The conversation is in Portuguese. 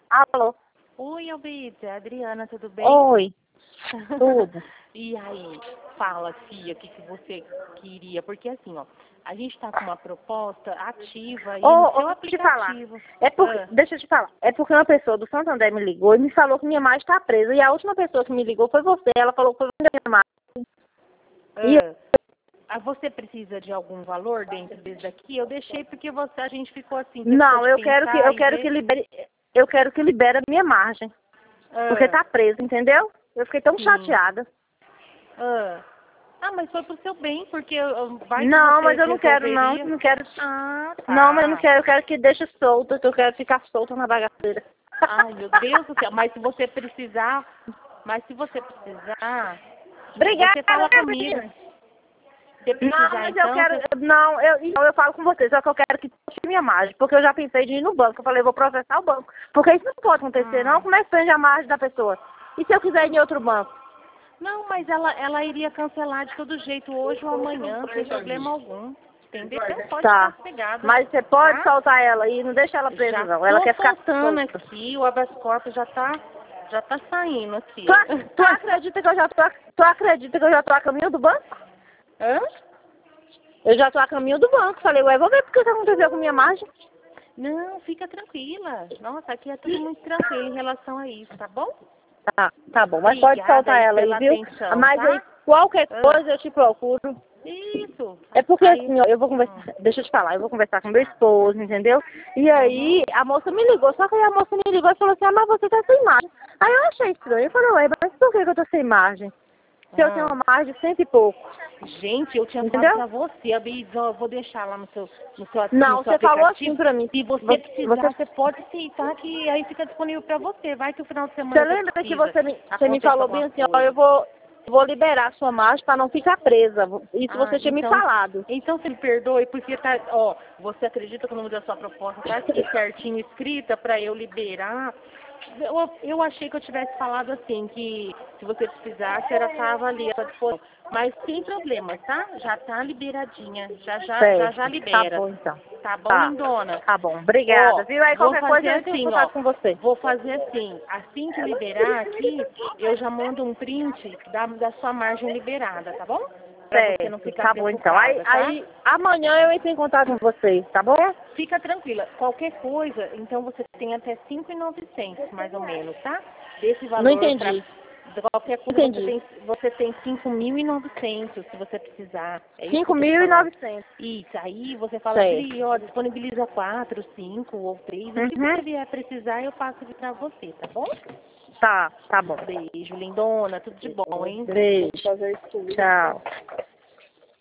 Alô? Oi, Albita, Adriana, tudo bem? Oi, tudo. E aí, fala, Fia, o que você queria? Porque assim, ó, a gente tá com uma proposta ativa aí no seu Deixa eu te falar. aplicativo. Deixa eu te falar. É porque uma pessoa do Santander me ligou e me falou que minha imagem está presa. E a última pessoa que me ligou foi você. Ela falou que foi minha imagem. Você precisa de algum valor dentro desse daqui? Eu deixei porque a gente ficou assim. Não, eu quero que libere a minha margem. Porque tá presa, entendeu? Eu fiquei tão chateada. Mas foi pro seu bem, porque vai que Não, você mas eu não quero, não. resolveria. Não quero. Ah, tá. Não, mas eu não quero. Eu quero que deixe solta. Eu quero ficar solta na bagaceira. Ai, meu Deus do céu. Mas se você precisar, Obrigada, você fala comigo. Se precisar, não, mas então, eu quero. Não, eu falo com você, só que eu quero que tire minha margem. Porque eu já pensei de ir no banco. Eu falei, eu vou processar o banco. Porque isso não pode acontecer, não. Como é que prende a margem da pessoa? E se eu quiser ir em outro banco? Não, mas ela iria cancelar de todo jeito, hoje ou amanhã, sem problema algum. Entendeu? Pode ficar sossegada. Mas você pode soltar ela aí, não deixa ela presa, não. Ela quer ficar soltando aqui, o habeas corpus já tá saindo aqui. Tu acredita que eu já tô a caminho do banco? Eu já tô a caminho do banco. Falei, ué, vou ver porque que aconteceu com minha margem. Não, fica tranquila. Nossa, aqui é tudo muito tranquilo em relação a isso, tá bom? Tá bom, mas pode soltar ela aí, viu? Mas aí, qualquer coisa eu te procuro. Isso. É porque assim, ó, eu vou conversar, deixa eu te falar, eu vou conversar com meu esposo, entendeu? E aí, a moça me ligou, só que aí a moça me ligou e falou assim, mas você tá sem margem. Aí eu achei estranho, eu falei, ué, mas por que eu tô sem margem? Se eu tenho uma margem de 100 e pouco. Gente, eu tinha falado pra você, eu vou deixar lá no seu Não, você falou assim pra mim. Se você precisar, você pode aceitar que aí fica disponível pra você. Vai que o final de semana você lembra que você me falou bem assim, ó, eu vou liberar a sua margem pra não ficar presa. Isso você tinha me falado. Então você me perdoe, porque você acredita que o nome da sua proposta tá aqui certinho escrita pra eu liberar? Eu achei que eu tivesse falado assim, que se você precisasse, ela estava ali à sua disposição. Mas sem problema, tá? Já tá liberadinha. Já libera. Tá bom, então. Tá bom, lindona? Tá bom, obrigada. Viu? Aí qualquer coisa eu entro em contato com você. Vou fazer assim que liberar aqui, eu já mando um print da sua margem liberada, tá bom? Pra você não ficar tá bom, então. Aí amanhã eu entro em contato com vocês, tá bom? Fica tranquila. Qualquer coisa, então você tem até 5.900, mais ou menos, tá? Desse valor. Não entendi. Qualquer coisa você tem 5.900 se você precisar. 5.900. Isso, aí você fala assim, ó, disponibiliza 4, 5 ou 3. O que você vier precisar, eu passo aqui pra você, tá bom? Tá bom. Beijo, lindona, tudo de bom, hein? Beijo. Tchau.